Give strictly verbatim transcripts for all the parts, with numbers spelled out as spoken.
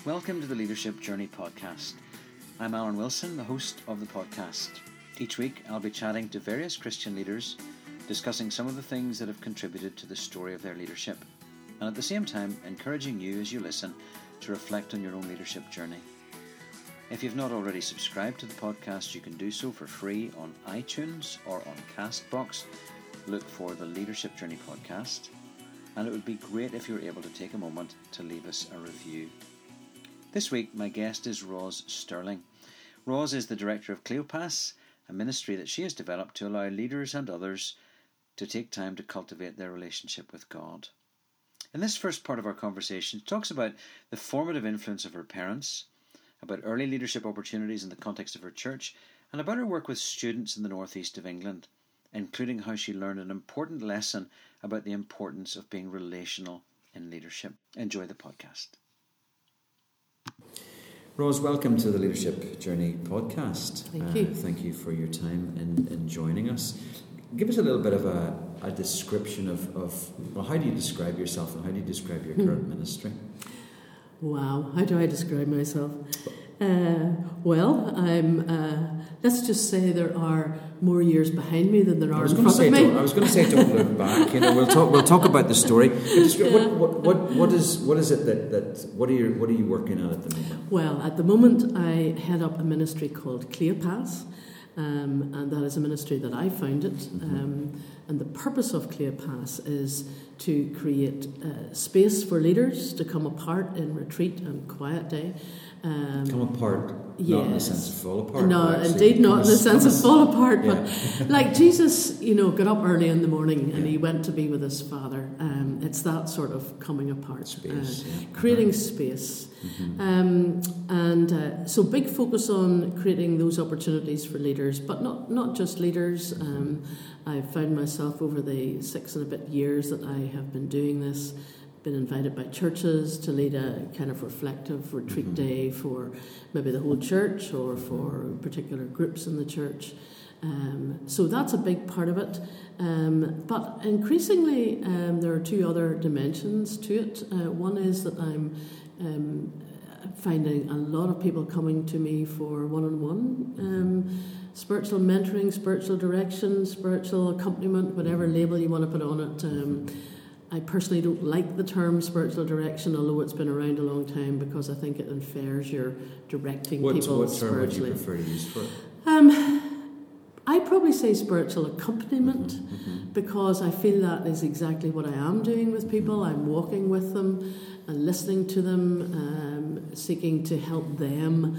Welcome to the Leadership Journey podcast. I'm Alan Wilson, the host of the podcast. Each week I'll be chatting to various Christian leaders, discussing some of the things that have contributed to the story of their leadership, and at the same time encouraging you as you listen to reflect on your own leadership journey. If you've not already subscribed to the podcast, you can do so for free on iTunes or on Castbox. Look for the Leadership Journey podcast, and it would be great if you were able to take a moment to leave us a review. This week, my guest is Roz Sterling. Roz is the director of Cleopas, a ministry that she has developed to allow leaders and others to take time to cultivate their relationship with God. In this first part of our conversation, she talks about the formative influence of her parents, about early leadership opportunities in the context of her church, and about her work with students in the northeast of England, including how she learned an important lesson about the importance of being relational in leadership. Enjoy the podcast. Roz, welcome to the Leadership Journey podcast. Thank you. Uh, thank you for your time in, in joining us. Give us a little bit of a, a description of, of, well, how do you describe yourself and how do you describe your current hmm. ministry? Wow, how do I describe myself? Uh, well, I'm. Uh, let's just say there are more years behind me than there are in front of me. I was going to say, don't look back. You know, we'll talk. We'll talk about the story. Yeah. What, what, what, what is what is it that, that what are you what are you working on at the moment? Well, at the moment, I head up a ministry called Cleopas, um, and that is a ministry that I founded. Mm-hmm. Um, and the purpose of Cleopas is to create uh, space for leaders to come apart in retreat and quiet day. Um, come apart, yes. Not in the sense of fall apart. No, indeed not in the sense of fall apart. Yeah. But like Jesus, you know, got up early in the morning and yeah. he went to be with his Father. Um, it's that sort of coming apart, space, uh, yeah. creating uh-huh. space. Mm-hmm. Um, and uh, so big focus on creating those opportunities for leaders, but not, not just leaders. Um, I've found myself over the six and a bit years that I have been doing this, been invited by churches to lead a kind of reflective retreat mm-hmm. day for maybe the whole church or for particular groups in the church. Um, so that's a big part of it. Um, but increasingly, um, there are two other dimensions to it. Uh, one is that I'm um, finding a lot of people coming to me for one-on-one um, spiritual mentoring, spiritual direction, spiritual accompaniment, whatever label you want to put on it. Um, I personally don't like the term spiritual direction, although it's been around a long time, because I think it infers you're directing what, people what spiritually. What term would you prefer to use for it? Um, I probably say spiritual accompaniment mm-hmm, mm-hmm. because I feel that is exactly what I am doing with people. I'm walking with them and listening to them, um, seeking to help them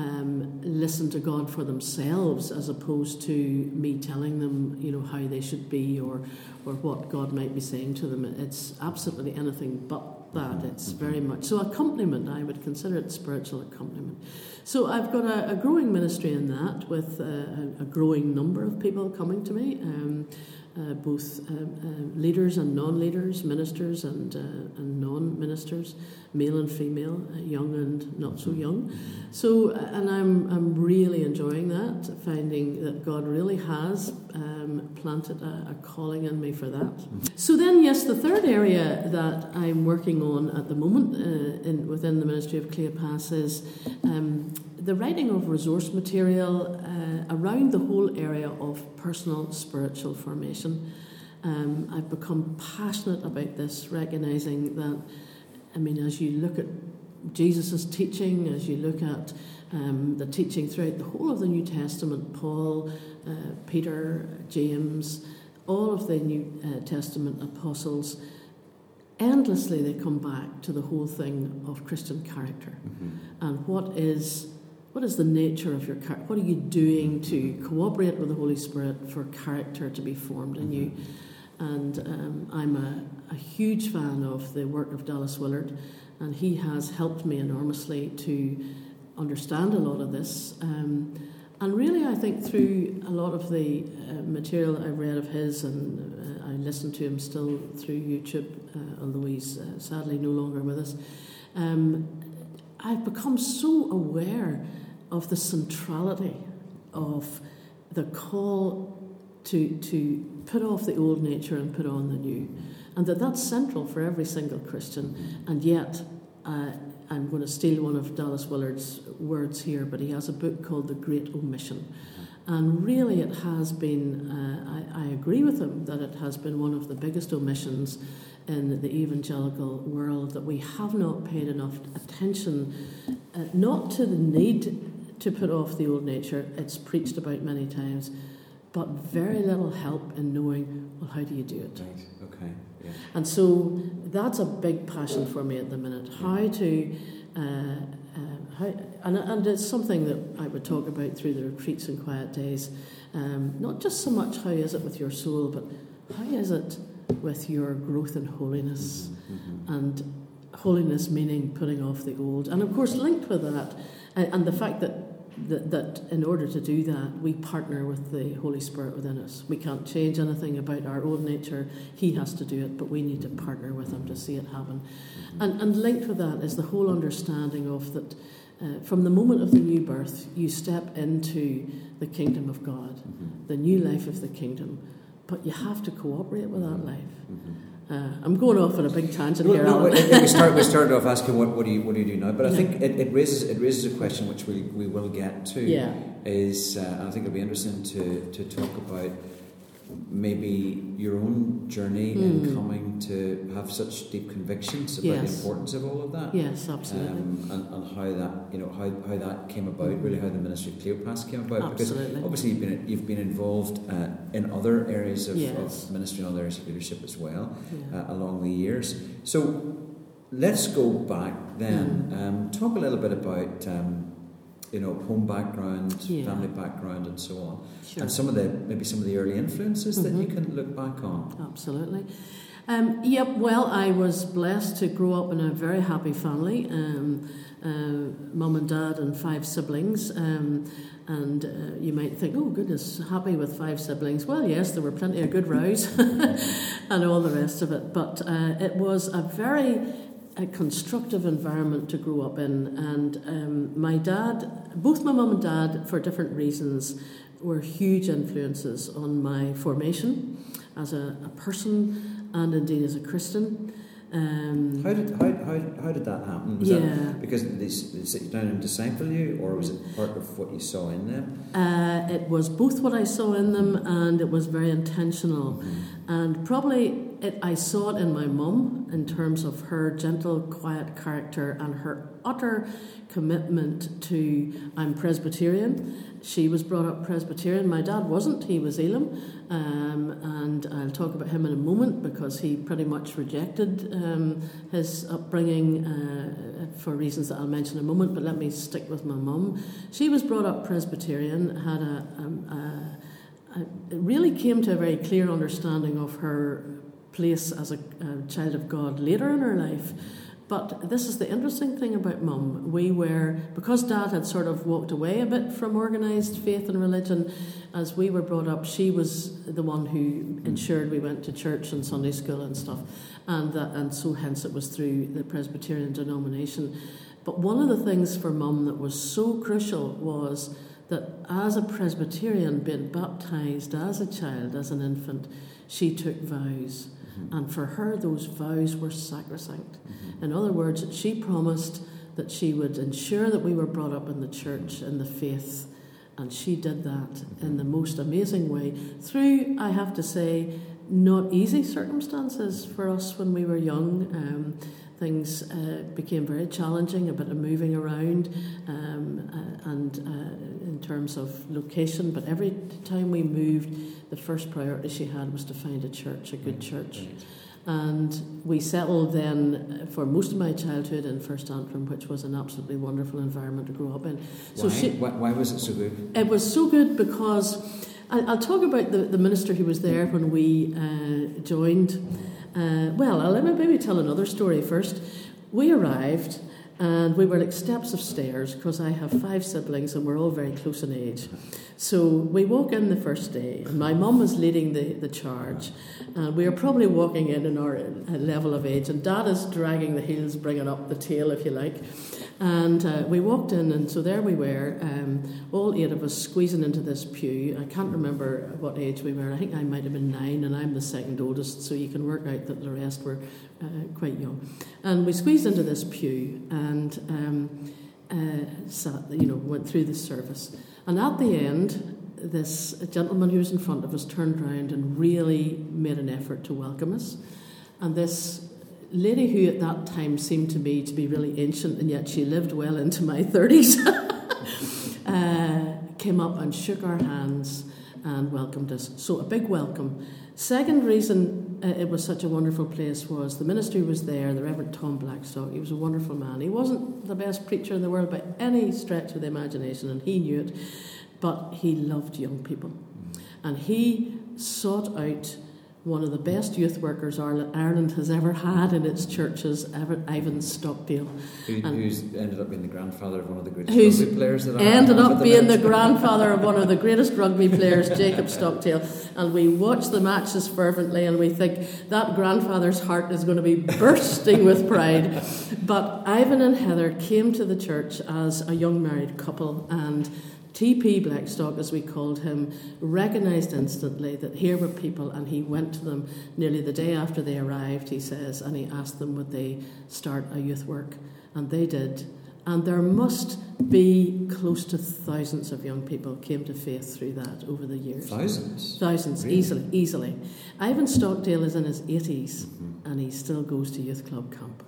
Um, listen to God for themselves, as opposed to me telling them, you know, how they should be or or what God might be saying to them. It's absolutely anything but that. It's very much so accompaniment. I would consider it spiritual accompaniment. So I've got a, a growing ministry in that, with a, a growing number of people coming to me. Um, Uh, both uh, uh, leaders and non-leaders, ministers and uh, and non-ministers, male and female, uh, young and not so young. So, uh, and I'm I'm really enjoying that, finding that God really has um, planted a, a calling in me for that. So then, yes, the third area that I'm working on at the moment uh, in within the ministry of Cleopas is um, the writing of resource material uh, around the whole area of personal spiritual formation. Um, I've become passionate about this, recognising that, I mean, as you look at Jesus' teaching, as you look at um, the teaching throughout the whole of the New Testament, Paul, uh, Peter, James, all of the New uh, Testament apostles, endlessly they come back to the whole thing of Christian character. Mm-hmm. And what is... What is the nature of your character? What are you doing to cooperate with the Holy Spirit for character to be formed in you? And um, I'm a, a huge fan of the work of Dallas Willard, and he has helped me enormously to understand a lot of this. Um, and really, I think through a lot of the uh, material I've read of his, and uh, I listen to him still through YouTube, uh, although he's uh, sadly no longer with us, um, I've become so aware of the centrality of the call to to put off the old nature and put on the new, and that that's central for every single Christian. And yet, uh, I'm going to steal one of Dallas Willard's words here, but he has a book called The Great Omission. Mm-hmm. And really it has been, uh, I, I agree with him, that it has been one of the biggest omissions in the evangelical world, that we have not paid enough attention, uh, not to the need to put off the old nature, it's preached about many times, but very little help in knowing, well, how do you do it? Right, okay. Yeah. And so that's a big passion for me at the minute, how to, uh, uh, how, and, and it's something that I would talk about through the retreats and quiet days, um, not just so much how is it with your soul, but how is it with your growth in holiness, mm-hmm. and holiness meaning putting off the old. And of course linked with that, and, and the fact that, that that in order to do that, we partner with the Holy Spirit within us. We can't change anything about our old nature. He has to do it, but we need to partner with him to see it happen. Mm-hmm. And, and linked with that is the whole understanding of that uh, from the moment of the new birth, you step into the kingdom of God, mm-hmm. the new life of the kingdom. But you have to cooperate with that life. Mm-hmm. Uh, I'm going off on a big tangent here. No, we, we, start, we started off asking what, what do you what do you do now, but I yeah. think it, it raises it raises a question which we we will get to. Yeah. Is uh, I think it'll be interesting to to talk about maybe your own journey mm. in coming to have such deep convictions about yes. the importance of all of that. Yes, absolutely. Um, and, and how that you know how, how that came about, mm. really how the ministry of Cleopas came about. Absolutely. Because obviously you've been you've been involved uh, in other areas of, yes. of ministry and other areas of leadership as well yeah. uh, along the years. So let's go back then. Mm. Um, talk a little bit about. Um, you know, home background, yeah. family background, and so on, sure. and some of the maybe some of the early influences mm-hmm. that you can look back on. Absolutely. Um, yep. Well, I was blessed to grow up in a very happy family. Um, uh, mum and dad and five siblings. Um, and uh, you might think, oh goodness, happy with five siblings. Well, yes, there were plenty of good rows and all the rest of it. But uh, it was a very a constructive environment to grow up in, and um, my dad, both my mum and dad, for different reasons, were huge influences on my formation as a, a person and indeed as a Christian. Um, how did how, how, how did that happen? Was yeah. that because they, they sit you down and disciple you, or was it part of what you saw in them? Uh, it was both what I saw in them, and it was very intentional. Mm-hmm. And probably it, I saw it in my mum in terms of her gentle, quiet character and her utter commitment to, I'm Presbyterian. She was brought up Presbyterian. My dad wasn't. He was Elam. Um, and I'll talk about him in a moment because he pretty much rejected um, his upbringing uh, for reasons that I'll mention in a moment, but let me stick with my mum. She was brought up Presbyterian, had a, um, a, a it really came to a very clear understanding of her place as a, a child of God later in her life. But this is the interesting thing about Mum. We were, because Dad had sort of walked away a bit from organised faith and religion, as we were brought up, she was the one who ensured we went to church and Sunday school and stuff. And that, and so hence it was through the Presbyterian denomination. But one of the things for Mum that was so crucial was that as a Presbyterian, being baptised as a child, as an infant, she took vows. And for her, those vows were sacrosanct. Mm-hmm. In other words, she promised that she would ensure that we were brought up in the church, in the faith, and she did that mm-hmm. in the most amazing way through, I have to say, not easy circumstances for us when we were young. Um, things uh, became very challenging, a bit of moving around, um, uh, and uh, in terms of location, but every time we moved, the first priority she had was to find a church, a good church. Right. And we settled then for most of my childhood in First Antrim, which was an absolutely wonderful environment to grow up in. So why? She, why, why was it so good? It was so good because I'll talk about the, the minister who was there when we uh, joined. Uh, well, I'll maybe tell another story first. We arrived and we were like steps of stairs because I have five siblings and we're all very close in age. So we walk in the first day and my mum was leading the, the charge, and we are probably walking in in our level of age, and Dad is dragging the heels, bringing up the tail if you like. And uh, we walked in, and so there we were, um, all eight of us squeezing into this pew. I can't remember what age we were. I think I might have been nine, and I'm the second oldest, so you can work out that the rest were uh, quite young. And we squeezed into this pew and um, uh, sat, you know, went through the service. And at the end, this gentleman who was in front of us turned round and really made an effort to welcome us. And this lady, who at that time seemed to me to be really ancient, and yet she lived well into my thirties, uh, came up and shook our hands and welcomed us. So a big welcome. Second reason uh, it was such a wonderful place was the minister was there, the Reverend Tom Blackstock. He was a wonderful man. He wasn't the best preacher in the world by any stretch of the imagination, and he knew it, but he loved young people. And he sought out one of the best youth workers Ireland has ever had in its churches, Ivan Stockdale. Who, who's ended up being the grandfather of one of the greatest who's rugby players that I ended have up the being minute. the grandfather of one of the greatest rugby players, Jacob Stockdale. And we watch the matches fervently, and we think that grandfather's heart is going to be bursting with pride. But Ivan and Heather came to the church as a young married couple, and T P Blackstock, as we called him, recognised instantly that here were people, and he went to them nearly the day after they arrived, he says, and he asked them would they start a youth work, and they did. And there must be close to thousands of young people came to faith through that over the years. Thousands? Thousands, really? easily, easily. Ivan Stockdale is in his eighties, mm-hmm. and he still goes to youth club camp.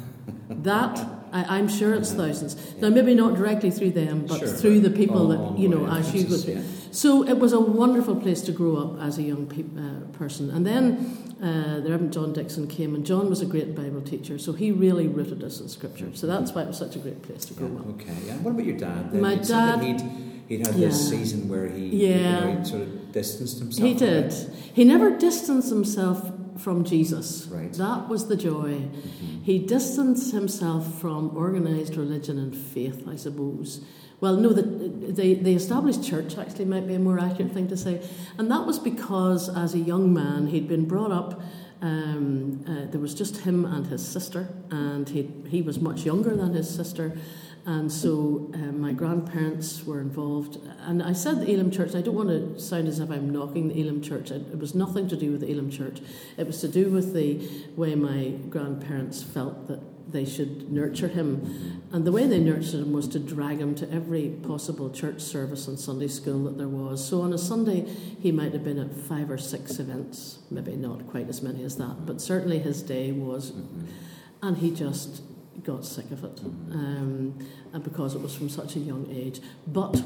That, I, I'm sure it's thousands. Yeah. Now, maybe not directly through them, but sure, through the people all, that, you know, as you go through. Yeah. So it was a wonderful place to grow up as a young pe- uh, person. And then uh, the Reverend John Dixon came, and John was a great Bible teacher, so he really rooted us in Scripture. So that's why it was such a great place to grow yeah, up. Okay, yeah. What about your dad? Then? My You'd dad... He'd, he'd had yeah. this season where he, yeah. you know, he'd sort of distanced himself. He did. Right? He never distanced himself from Jesus. Right. That was the joy. Mm-hmm. He distanced himself from organised religion and faith, I suppose. Well, no, the, the, the established church actually might be a more accurate thing to say. And that was because as a young man, he'd been brought up, um, uh, there was just him and his sister, and he he was much younger than his sister. And so um, my grandparents were involved. And I said the Elim Church, I don't want to sound as if I'm knocking the Elim Church. It, it was nothing to do with the Elim Church. It was to do with the way my grandparents felt that they should nurture him. And the way they nurtured him was to drag him to every possible church service and Sunday school that there was. So on a Sunday, he might have been at five or six events, maybe not quite as many as that, but certainly his day was. And he just got sick of it, um, and because it was from such a young age. But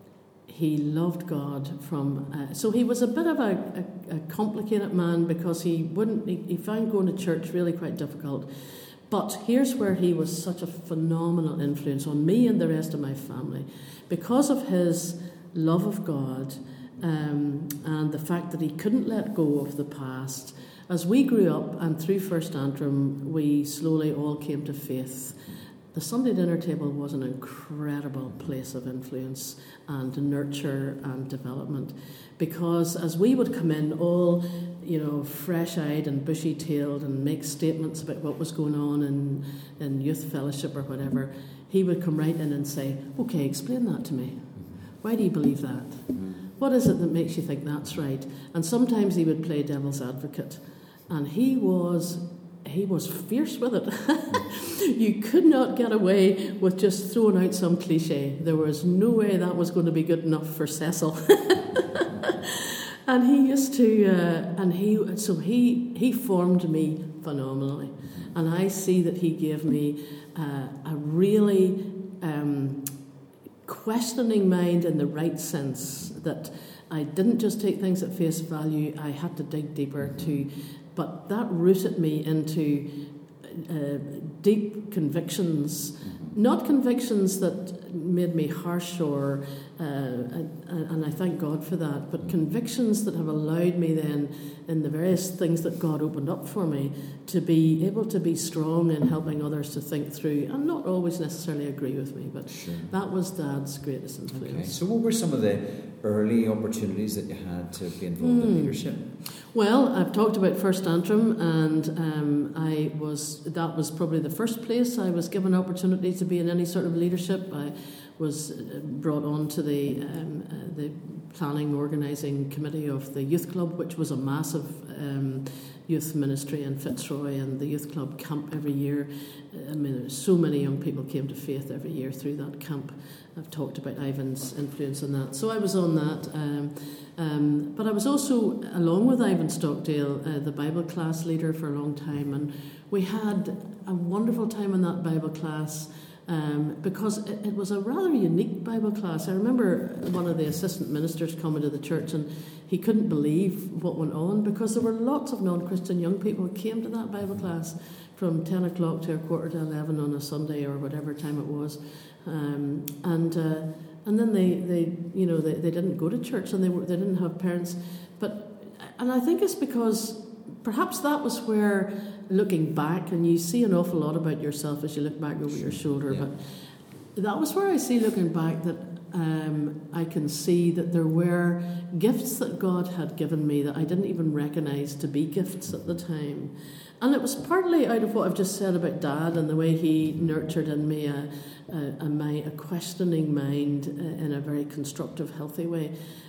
he loved God from... Uh, so he was a bit of a, a, a complicated man, because he wouldn't... He, he found going to church really quite difficult. But here's where he was such a phenomenal influence on me and the rest of my family. Because of his love of God um, and the fact that he couldn't let go of the past... As we grew up, and through First Antrim, we slowly all came to faith. The Sunday dinner table was an incredible place of influence and nurture and development, because as we would come in all, you know, fresh-eyed and bushy-tailed and make statements about what was going on in, in youth fellowship or whatever, he would come right in and say, "Okay, explain that to me. Why do you believe that? What is it that makes you think that's right?" And sometimes he would play devil's advocate. And he was he was fierce with it. You could not get away with just throwing out some cliche. There was no way that was going to be good enough for Cecil. And he used to, uh, and he so he he formed me phenomenally. And I see that he gave me uh, a really um, questioning mind in the right sense, that I didn't just take things at face value. I had to dig deeper to... But that rooted me into uh, deep convictions, not convictions that made me harsh or, uh, and, and I thank God for that, but convictions that have allowed me then, in the various things that God opened up for me, to be able to be strong in helping others to think through, and not always necessarily agree with me, but sure. That was Dad's greatest influence. Okay. So what were some of the early opportunities that you had to be involved mm. in leadership? Well, I've talked about First Antrim, and um, I was that was probably the first place I was given opportunity to be in any sort of leadership. I was brought on to the um, uh, the planning organising committee of the youth club, which was a massive um, youth ministry in Fitzroy, and the youth club camp every year. I mean, so many young people came to faith every year through that camp. I've talked about Ivan's influence on that. So I was on that. Um, um, but I was also, along with Ivan Stockdale, uh, the Bible class leader for a long time. And we had a wonderful time in that Bible class um, because it, it was a rather unique Bible class. I remember one of the assistant ministers coming to the church, and he couldn't believe what went on because there were lots of non-Christian young people who came to that Bible class from ten o'clock to a quarter to eleven on a Sunday or whatever time it was. Um, and uh, and then they, they you know they, they didn't go to church, and they were, they didn't have parents. But and I think it's because perhaps that was where, looking back, and you see an awful lot about yourself as you look back over your shoulder. Yeah. But that was where I see, looking back, that um, I can see that there were gifts that God had given me that I didn't even recognise to be gifts at the time. And it was partly out of what I've just said about Dad and the way he nurtured in me a, a, a, mind, a questioning mind uh, in a very constructive, healthy way.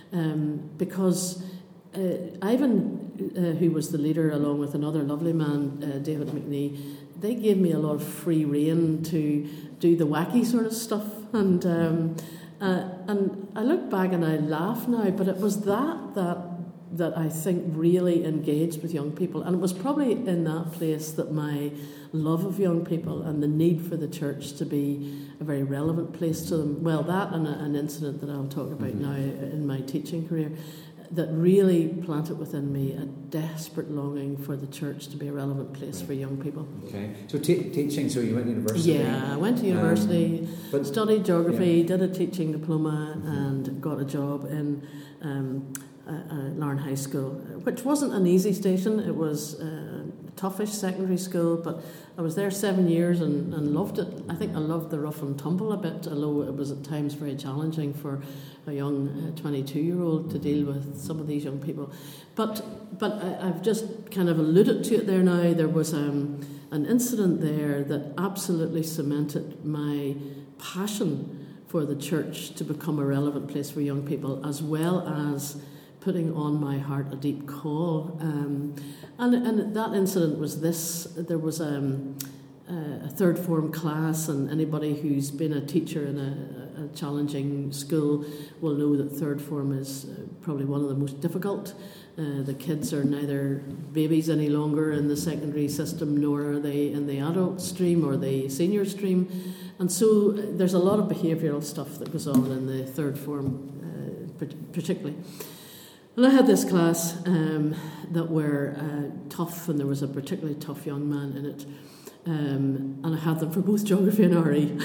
Um, because uh, Ivan, uh, who was the leader, along with another lovely man, uh, David McNee, they gave me a lot of free rein to do the wacky sort of stuff. And um, uh, and I look back and I laugh now, but it was that that that I think really engaged with young people. And it was probably in that place that my love of young people and the need for the church to be a very relevant place to them, well, that and a, an incident that I'll talk about mm-hmm. now in my teaching career, that really planted within me a desperate longing for the church to be a relevant place right. for young people. Okay. So t- teaching, so you went to university? Yeah, I went to university, um, but, studied geography, yeah. did a teaching diploma mm-hmm. and got a job in um, uh, uh, Larne High School, which wasn't an easy station. It was uh, toughish secondary school, but I was there seven years and, and loved it. I think I loved the rough and tumble a bit, although it was at times very challenging for a young twenty-two-year-old to deal with some of these young people. But but I, I've just kind of alluded to it there now. There was um, an incident there that absolutely cemented my passion for the church to become a relevant place for young people, as well as putting on my heart a deep call. Um, and, and that incident was this. There was um, a third form class, and anybody who's been a teacher in a, a challenging school will know that third form is probably one of the most difficult. Uh, the kids are neither babies any longer in the secondary system, nor are they in the adult stream or the senior stream. And so there's a lot of behavioural stuff that goes on in the third form, uh, particularly. And I had this class um, that were uh, tough, and there was a particularly tough young man in it. Um, and I had them for both geography and R E.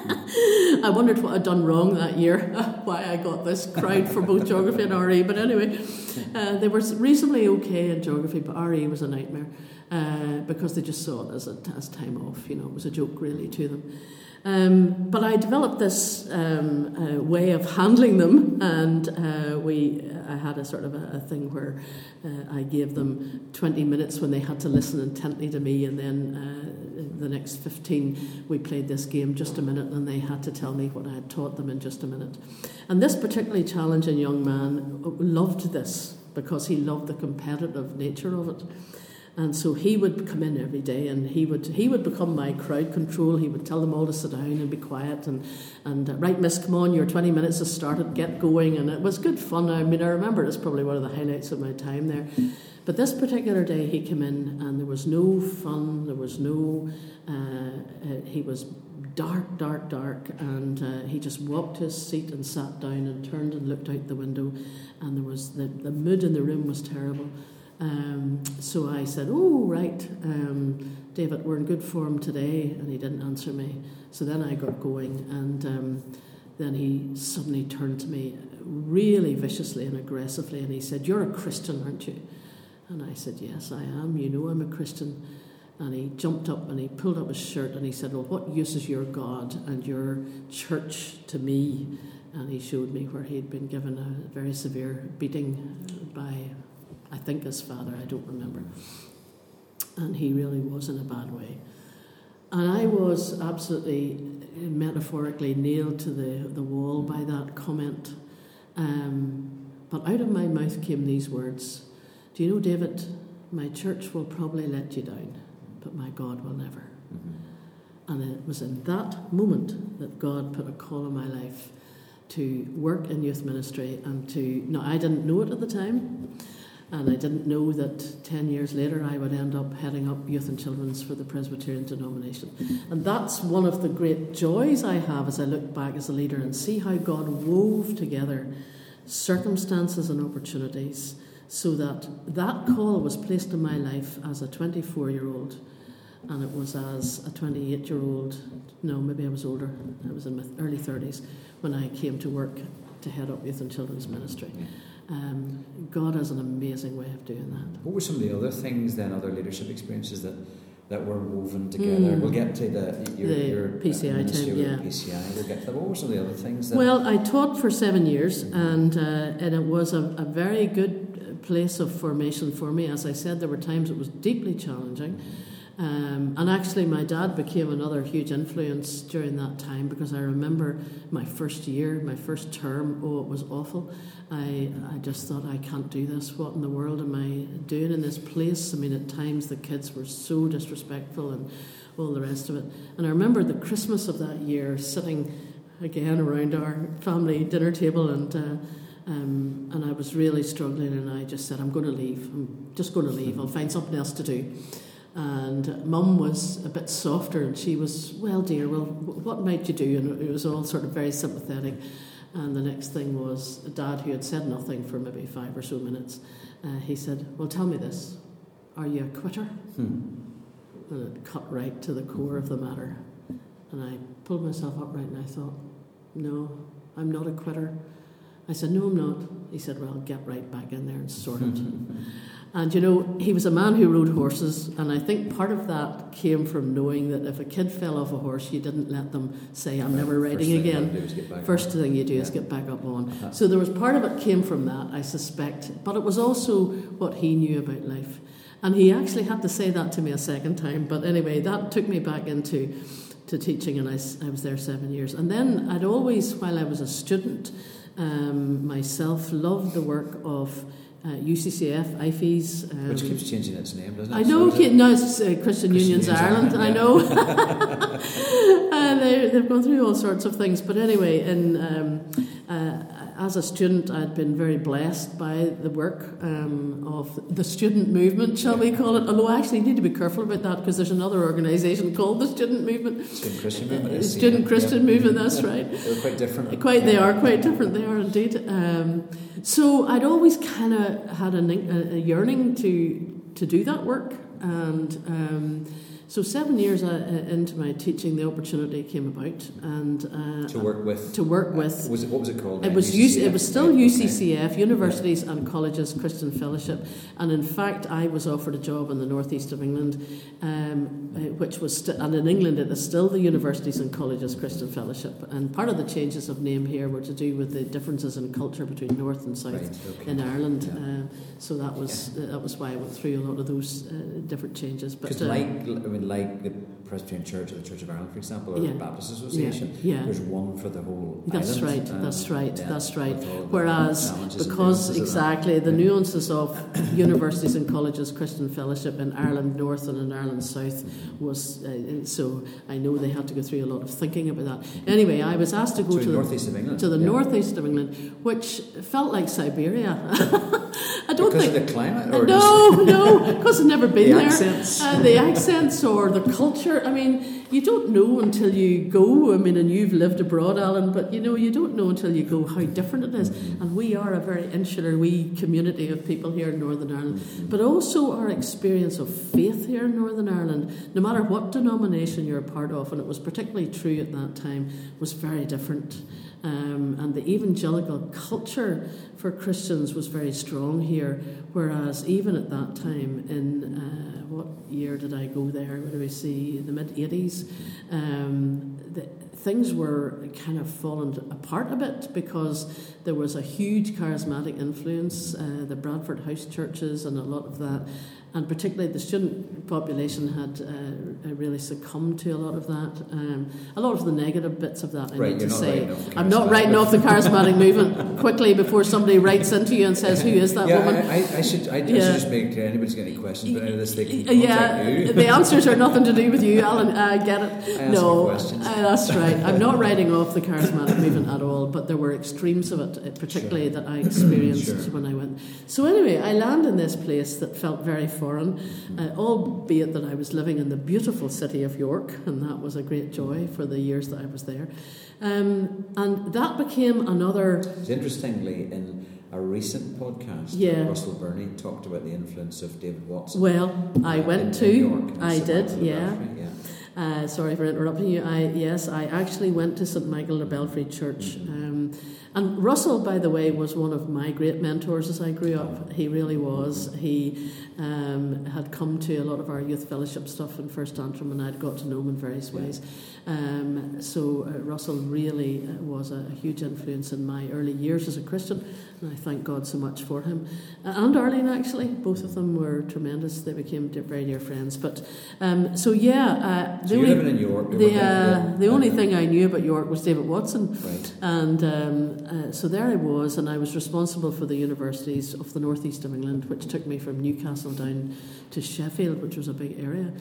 I wondered what I'd done wrong that year, why I got this crowd for both geography and R E. But anyway, uh, they were reasonably okay in geography, but R E was a nightmare uh, because they just saw it as, a, as time off. You know, it was a joke really to them. Um, but I developed this um, uh, way of handling them, and uh, we I had a sort of a, a thing where uh, I gave them twenty minutes when they had to listen intently to me, and then uh, the next fifteen we played this game, just a minute, and they had to tell me what I had taught them in just a minute. And this particularly challenging young man loved this because he loved the competitive nature of it. And so he would come in every day, and he would he would become my crowd control. He would tell them all to sit down and be quiet, and and uh, right, miss, come on, your twenty minutes has started, get going. And it was good fun. I mean, I remember it's probably one of the highlights of my time there. But this particular day he came in, and there was no fun, there was no, uh, uh, he was dark, dark, dark, and uh, he just walked to his seat and sat down and turned and looked out the window, and there was, the, the mood in the room was terrible. Um, so I said, oh, right, um, David, we're in good form today, and he didn't answer me. So then I got going, and um, then he suddenly turned to me really viciously and aggressively, and he said, you're a Christian, aren't you? And I said, yes, I am. You know I'm a Christian. And he jumped up and he pulled up his shirt and he said, well, what use is your God and your church to me? and he showed me where he'd been given a very severe beating by, I think, his father, I don't remember. And he really was in a bad way. And I was absolutely, metaphorically, nailed to the, the wall by that comment. Um, but out of my mouth came these words, "Do you know, David, my church will probably let you down, but my God will never." Mm-hmm. And it was in that moment that God put a call in my life to work in youth ministry and to, now I didn't know it at the time, and I didn't know that ten years later I would end up heading up youth and children's for the Presbyterian denomination. And that's one of the great joys I have as I look back as a leader and see how God wove together circumstances and opportunities so that that call was placed in my life as a twenty-four-year-old, and it was as a twenty-eight-year-old, no, maybe I was older, I was in my early thirties, when I came to work to head up youth and children's ministry. Um, God has an amazing way of doing that. What were some of the other things then, other leadership experiences that, that were woven together? Mm. We'll get to the, your, the your P C I time, yeah. P C I, we'll get to that. What were some of the other things? That well, I taught for seven years, and uh, and it was a, a very good place of formation for me. As I said, there were times it was deeply challenging. Um, and actually my dad became another huge influence during that time, because I remember my first year, my first term, oh, it was awful. I, I just thought, I can't do this. What in the world am I doing in this place? I mean, at times the kids were so disrespectful and all the rest of it. And I remember the Christmas of that year, sitting again around our family dinner table, and uh, um, and I was really struggling, and I just said, I'm going to leave. I'm just going to leave. I'll find something else to do. And Mum was a bit softer, and she was, well, dear, well, what might you do? And it was all sort of very sympathetic. And the next thing was Dad, who had said nothing for maybe five or so minutes, uh, he said, well, tell me this, are you a quitter? Hmm. And it cut right to the core of the matter. And I pulled myself upright and I thought, no, I'm not a quitter. I said, no, I'm not. He said, well, get right back in there and sort it. And, you know, he was a man who rode horses, and I think part of that came from knowing that if a kid fell off a horse, you didn't let them say, I'm never riding again. First thing you do is get back up on. Uh-huh. So there was part of it came from that, I suspect, but it was also what he knew about life. And he actually had to say that to me a second time, but anyway, that took me back into to teaching, and I, I was there seven years. And then I'd always, while I was a student, um, myself loved the work of Uh, U C C F, I F E S. Um, Which keeps changing its name, doesn't it? I know, so it? no, it's uh, Christian, Christian Unions, Unions Ireland, Ireland yeah. I know. And they, they've gone through all sorts of things. But anyway, in, um, uh, as a student, I'd been very blessed by the work um, of the student movement, shall we call it? Although I actually need to be careful about that, because there's another organisation called the Student Movement. Student Christian Movement. Uh, Student Christian yeah. Movement, that's right. They're quite different. Quite, yeah. They are quite different, they are indeed. Um, so I'd always kind of had a, a yearning to to do that work, and um, so seven years uh, into my teaching, the opportunity came about, and uh, to work with to work with. Uh, was it what was it called? It was U C C F, it was still U C C F, okay. Universities and Colleges Christian Fellowship, and in fact, I was offered a job in the northeast of England, um, which was st- and in England it is still the Universities and Colleges Christian Fellowship, and part of the changes of name here were to do with the differences in culture between North and South right, okay. in Ireland. Yeah. Uh, so that was yeah. uh, that was why I went through a lot of those uh, different changes. Because uh, like I mean, like the Presbyterian Church or the Church of Ireland, for example, or yeah. the Baptist Association, yeah. Yeah. there's one for the whole That's island. right, Um, that's right, yeah, that's right. Whereas, because exactly the yeah. nuances of Universities and Colleges Christian Fellowship in Ireland North and in Ireland South was, uh, so I know they had to go through a lot of thinking about that. Anyway, I was asked to go so to the the northeast of England, to the yeah. northeast of England, which felt like Siberia. I don't because think of the climate, or no, no, because I've never been the there. Accents. Uh, the accents or the culture. I mean, you don't know until you go. I mean, and you've lived abroad, Alan, but you know, you don't know until you go how different it is. Mm-hmm. And we are a very insular, wee community of people here in Northern Ireland. Mm-hmm. But also our experience of faith here in Northern Ireland, no matter what denomination you're a part of, and it was particularly true at that time, was very different. Um, and the evangelical culture for Christians was very strong here, whereas even at that time, in uh, what year did I go there? What do we see? The mid eighties, um, the, things were kind of falling apart a bit because there was a huge charismatic influence, uh, the Bradford House churches and a lot of that, and particularly the student population had uh, really succumbed to a lot of that. Um, a lot of the negative bits of that, I right, need you're to not say. I'm not writing off the charismatic movement quickly before somebody writes into you and says, who is that yeah, woman? I, I, I, should, I, yeah. I should just make clear, anybody's got any questions about any of this, they can contact yeah, you. The answers are nothing to do with you, Alan. I uh, get it. I ask no, questions. Uh, that's right. I'm not writing off the charismatic movement at all, but there were extremes of it, particularly sure. that I experienced sure. when I went. So anyway, I land in this place that felt very foreign, uh, albeit that I was living in the beautiful city of York, and that was a great joy for the years that I was there. Um, and that became another... Interestingly, in a recent podcast, yeah. Russell Burney talked about the influence of David Watson. Well, I uh, went in, to... in York, in I Saint did, Michael yeah. Belfry, yeah. Uh, sorry for interrupting you. I yes, I actually went to Saint Michael the Belfry Church. Mm-hmm. Um, and Russell, by the way, was one of my great mentors as I grew up. He really was. He um, had come to a lot of our youth fellowship stuff in First Antrim, and I'd got to know him in various ways. Um, so uh, Russell really uh, was a, a huge influence in my early years as a Christian, and I thank God so much for him. Uh, and Arlene, actually. Both of them were tremendous. They became dear, very dear friends. But um, so, yeah... Uh, So you're living in York. The, uh, yeah. the only thing I knew about York was David Watson. Right. And um, uh, so there I was, and I was responsible for the universities of the northeast of England, which took me from Newcastle down to Sheffield, which was a big area.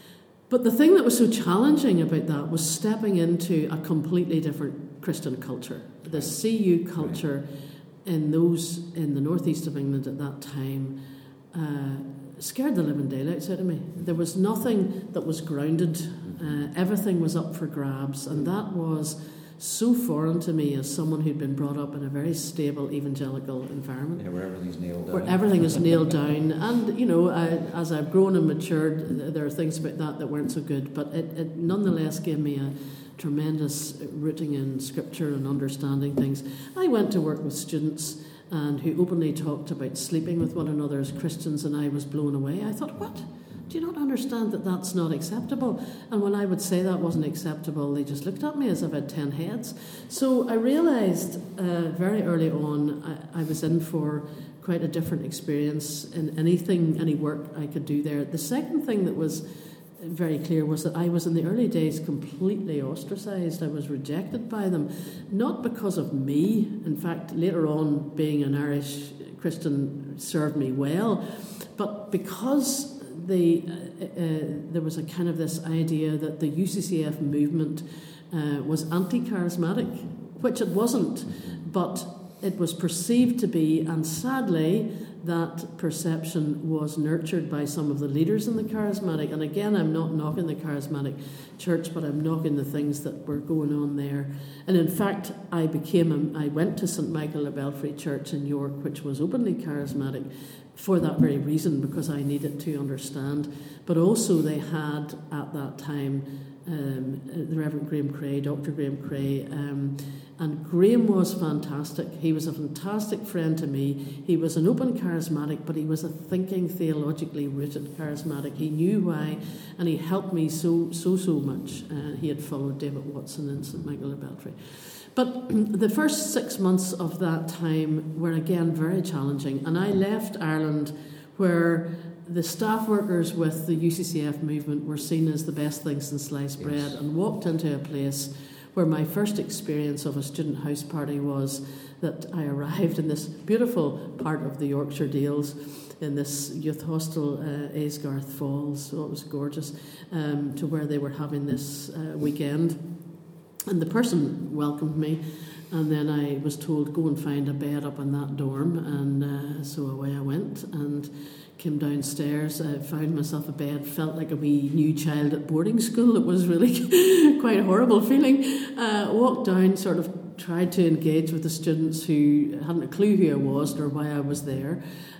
But the thing that was so challenging about that was stepping into a completely different Christian culture. The C U culture right. in those in the northeast of England at that time uh, scared the living daylights out of me. There was nothing that was grounded. Uh, everything was up for grabs, and that was so foreign to me as someone who'd been brought up in a very stable evangelical environment. Yeah, where everything's nailed down. Where everything is nailed down. And, you know, I, as I've grown and matured, there are things about that that weren't so good, but it, it nonetheless gave me a tremendous rooting in Scripture and understanding things. I went to work with students and who openly talked about sleeping with one another as Christians, and I was blown away. I thought, what? Do you not understand that that's not acceptable? And when I would say that wasn't acceptable, they just looked at me as if I had ten heads. So I realised uh, very early on I, I was in for quite a different experience in anything, any work I could do there. The second thing that was very clear was that I was in the early days completely ostracised. I was rejected by them, not because of me. In fact, later on, being an Irish Christian served me well, but because the uh, uh, there was a kind of this idea that the U C C F movement uh, was anti-charismatic, which it wasn't, but it was perceived to be, and sadly that perception was nurtured by some of the leaders in the charismatic. And again, I'm not knocking the charismatic church, but I'm knocking the things that were going on there. And in fact, I became a, I went to Saint Michael the Belfry Church in York, which was openly charismatic, for that very reason, because I needed to understand. But also they had at that time um, the Reverend Graham Cray, Doctor Graham Cray, um, and Graham was fantastic. He was a fantastic friend to me. He was an open charismatic, but he was a thinking, theologically rooted charismatic. He knew why, and he helped me so, so, so much. Uh, he had followed David Watson in Saint Michael the Belfry. But the first six months of that time were again very challenging, and I left Ireland where the staff workers with the U C C F movement were seen as the best thing since sliced bread, yes. and walked into a place where my first experience of a student house party was that I arrived in this beautiful part of the Yorkshire Dales, in this youth hostel, uh, Aysgarth Falls, so it was gorgeous, um, to where they were having this uh, weekend. And the person welcomed me, and then I was told, go and find a bed up in that dorm, and uh, so away I went and came downstairs. I found myself a bed, felt like a wee new child at boarding school. It was really quite a horrible feeling. Uh, walked down, sort of tried to engage with the students who hadn't a clue who I was nor why I was there.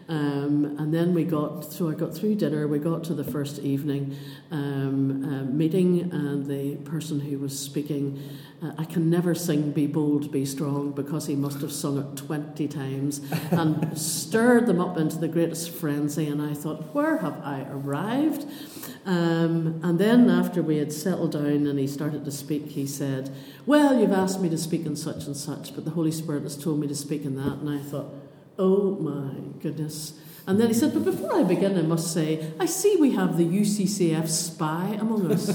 Um, and then we got, so I got through dinner, we got to the first evening um, uh, meeting, and the person who was speaking, uh, I can never sing Be Bold, Be Strong, because he must have sung it twenty times and stirred them up into the greatest frenzy, and I thought, where have I arrived? Um, and then after we had settled down and he started to speak, he said, well, you've asked me to speak in such and such, but the Holy Spirit has told me to speak in that. And I thought, oh my goodness. And then he said, but before I begin, I must say, I see we have the U C C F spy among us.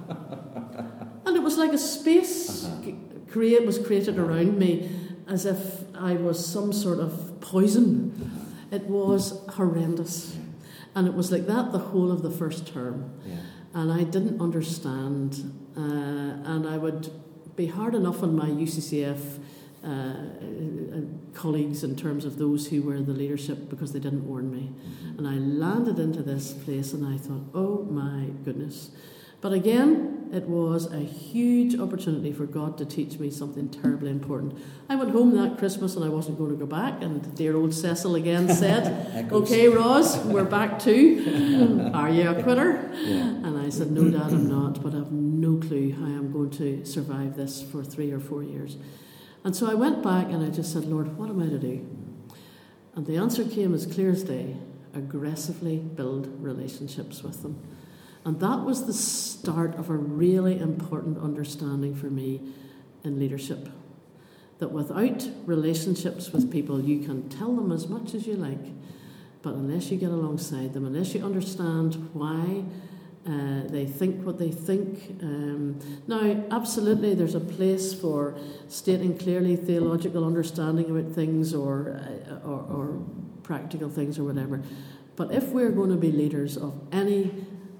And it was like a space uh-huh. create was created around me as if I was some sort of poison. It was horrendous. And it was like that the whole of the first term. Yeah. And I didn't understand. Uh, and I would be hard enough on my U C C F uh, colleagues in terms of those who were the leadership because they didn't warn me. Mm-hmm. And I landed into this place and I thought, oh my goodness. But again, it was a huge opportunity for God to teach me something terribly important. I went home that Christmas and I wasn't going to go back, and dear old Cecil again said, okay, Roz, we're back to, are you a quitter? Yeah. And I said, no, Dad, I'm not, but I have no clue how I'm going to survive this for three or four years. And so I went back and I just said, Lord, what am I to do? And the answer came as clear as day: aggressively build relationships with them. And that was the start of a really important understanding for me in leadership. That without relationships with people, you can tell them as much as you like, but unless you get alongside them, unless you understand why uh, they think what they think. Um, now, absolutely, there's a place for stating clearly theological understanding about things or, uh, or, or practical things or whatever. But if we're going to be leaders of any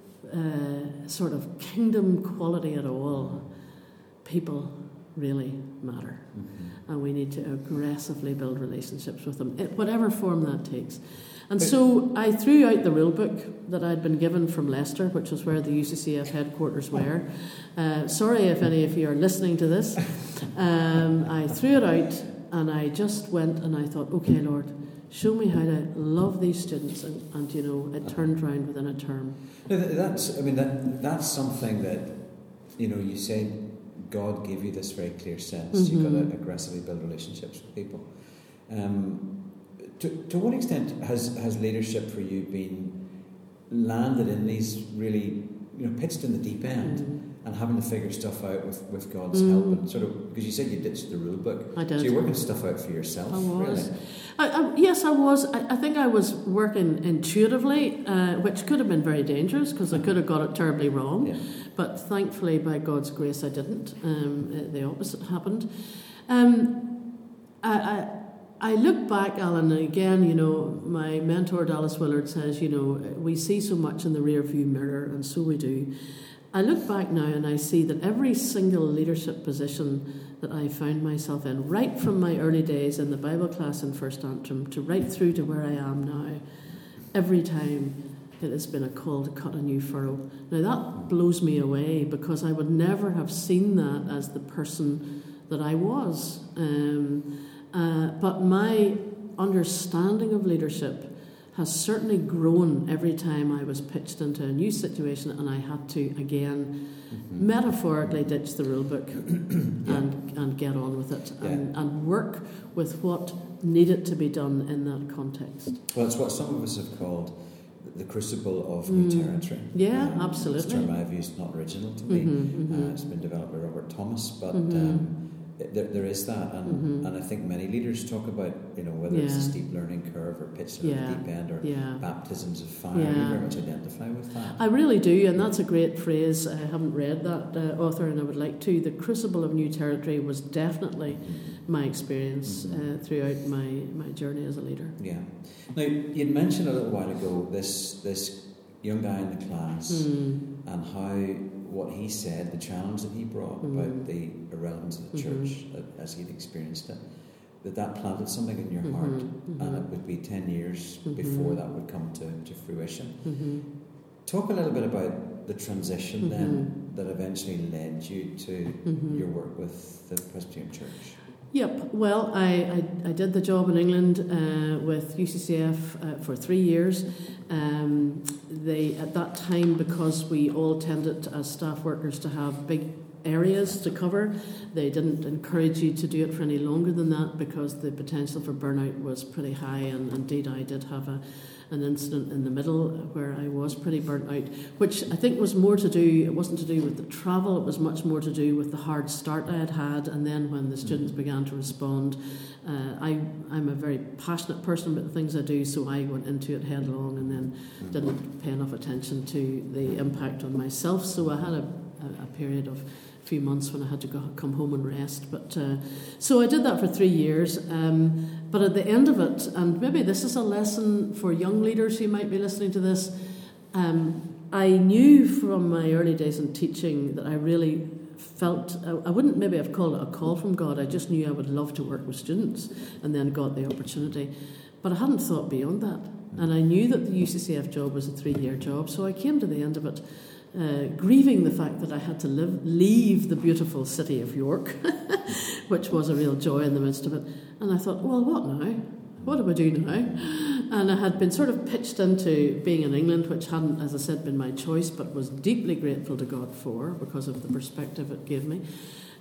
Uh, sort of kingdom quality at all, people really matter. Mm-hmm. And we need to aggressively build relationships with them, whatever form that takes. And so I threw out the rule book that I'd been given from Leicester, which was where the U C C F headquarters were. Uh, sorry if any of you are listening to this. Um, I threw it out and I just went and I thought, okay, Lord, show me how to love these students, and, and you know, it turned around within a term. No, that's, I mean, that that's something that, you know, you say God gave you this very clear sense. Mm-hmm. You've got to aggressively build relationships with people. Um, to to what extent has has leadership for you been landed in these really, you know, pitched in the deep end? Mm-hmm. And having to figure stuff out with, with God's mm. help, and sort of, because you said you ditched the rule book, I did. So you're working stuff out for yourself. I was. Really. I, I, yes, I was. I, I think I was working intuitively, uh, which could have been very dangerous because I could have got it terribly wrong. Yeah. But thankfully, by God's grace, I didn't. Um, the opposite happened. Um, I, I I look back, Alan, and again, you know, my mentor Dallas Willard says, you know, we see so much in the rear view mirror, and so we do. I look back now and I see that every single leadership position that I found myself in, right from my early days in the Bible class in First Antrim to right through to where I am now, every time it has been a call to cut a new furrow. Now that blows me away because I would never have seen that as the person that I was. Um, uh, but my understanding of leadership has certainly grown every time I was pitched into a new situation and I had to, again, mm-hmm. metaphorically ditch the rule book yeah. and, and get on with it yeah. and, and work with what needed to be done in that context. Well, it's what some of us have called the crucible of mm. new territory. Yeah, um, absolutely. It's a term I've used, not original to me. Mm-hmm, mm-hmm. Uh, it's been developed by Robert Thomas, but mm-hmm. um, There, there is that, and mm-hmm. and I think many leaders talk about, you know, whether yeah. it's a steep learning curve or pitched yeah. at the deep end or yeah. baptisms of fire. Yeah. You very much identify with that. I really do, and that's a great phrase. I haven't read that uh, author, and I would like to. The crucible of new territory was definitely mm-hmm. my experience mm-hmm. uh, throughout my, my journey as a leader. Yeah. Now, you'd mentioned a little while ago this this young guy in the class mm. and how what he said, the challenge that he brought mm. about the irrelevance of the mm-hmm. church as he'd experienced it, that that planted something in your mm-hmm. heart, mm-hmm. and it would be ten years mm-hmm. before that would come to, to fruition. Mm-hmm. Talk a little bit about the transition mm-hmm. then that eventually led you to mm-hmm. your work with the Presbyterian Church. Yep. Well, I, I, I did the job in England uh, with U C C F uh, for three years. Um, they at that time, because we all tended as staff workers to have big areas to cover, they didn't encourage you to do it for any longer than that because the potential for burnout was pretty high, and indeed I did have a an incident in the middle where I was pretty burnt out, which I think was more to do, it wasn't to do with the travel, it was much more to do with the hard start I had had, and then when the students began to respond, uh, I, I'm a very passionate person about the things I do, so I went into it headlong and then didn't pay enough attention to the impact on myself, so I had a, a, a period of few months when I had to go, come home and rest. But uh, so I did that for three years. Um, but at the end of it, and maybe this is a lesson for young leaders who might be listening to this, um, I knew from my early days in teaching that I really felt, I wouldn't maybe have called it a call from God, I just knew I would love to work with students, and then got the opportunity. But I hadn't thought beyond that. And I knew that the U C C F job was a three-year job, so I came to the end of it Uh, grieving the fact that I had to live, leave the beautiful city of York, which was a real joy in the midst of it. And I thought, well, what now? What do I do now? And I had been sort of pitched into being in England, which hadn't, as I said, been my choice, but was deeply grateful to God for because of the perspective it gave me.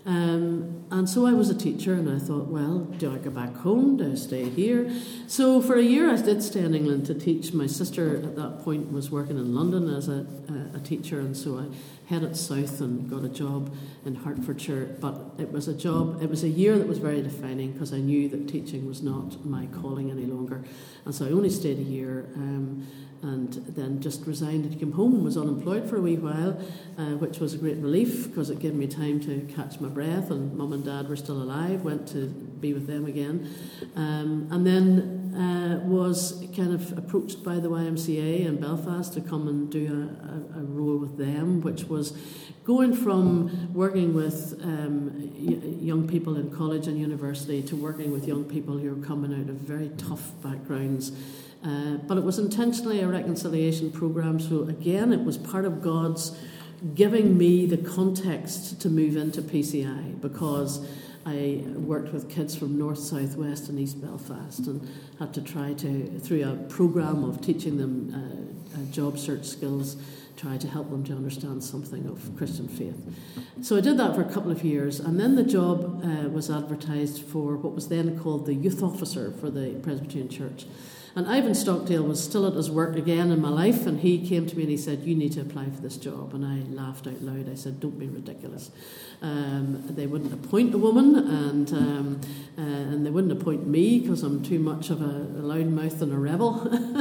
Um, and so I was a teacher, and I thought, well, do I go back home? Do I stay here? So for a year I did stay in England to teach. My sister at that point was working in London as a, a, a teacher, and so I headed south and got a job in Hertfordshire. But it was a job, it was a year that was very defining because I knew that teaching was not my calling any longer. And so I only stayed a year. Um, and then just resigned and came home and was unemployed for a wee while, uh, which was a great relief because it gave me time to catch my breath, and Mum and Dad were still alive, went to be with them again, um, and then uh, was kind of approached by the Y M C A in Belfast to come and do a, a, a role with them, which was going from working with um, y- young people in college and university to working with young people who are coming out of very tough backgrounds. Uh, but it was intentionally a reconciliation program, so again it was part of God's giving me the context to move into P C I, because I worked with kids from north, south, west and east Belfast, and had to try to, through a program of teaching them uh, uh, job search skills, try to help them to understand something of Christian faith. So I did that for a couple of years, and then the job uh, was advertised for what was then called the youth officer for the Presbyterian Church. And Ivan Stockdale was still at his work again in my life, and he came to me and he said, you need to apply for this job. And I laughed out loud. I said, don't be ridiculous. Um, they wouldn't appoint a woman, and um, uh, and they wouldn't appoint me because I'm too much of a, a loudmouth and a rebel.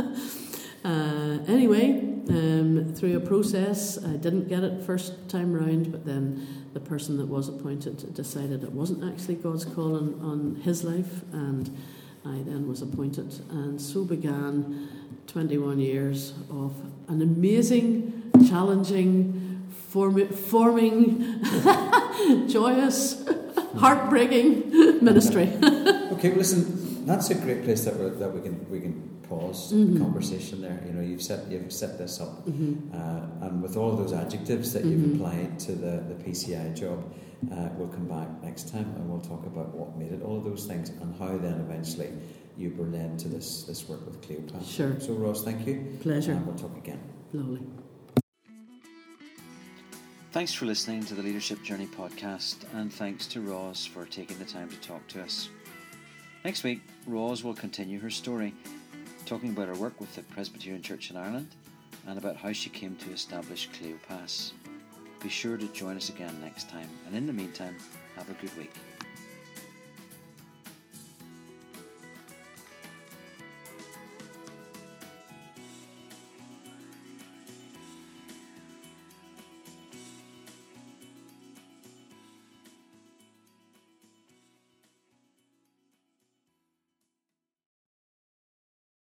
uh, anyway, um, through a process, I didn't get it first time round, but then the person that was appointed decided it wasn't actually God's call on, on his life, and I then was appointed, and so began twenty-one years of an amazing, challenging, form- forming, joyous, heartbreaking ministry. Okay, well, listen, that's a great place that we that we can we can pause mm-hmm. the conversation there. You know, you've set you've set this up, mm-hmm. uh, and with all of those adjectives that you've mm-hmm. applied to the the P C I job. Uh, we'll come back next time and we'll talk about what made it, all of those things, and how then eventually you were led to this, this work with Cleopas. Sure. So, Ross, thank you. Pleasure. And we'll talk again. Lovely. Thanks for listening to the Leadership Journey podcast, and thanks to Roz for taking the time to talk to us. Next week, Roz will continue her story, talking about her work with the Presbyterian Church in Ireland and about how she came to establish Cleopas. Be sure to join us again next time, and in the meantime, have a good week.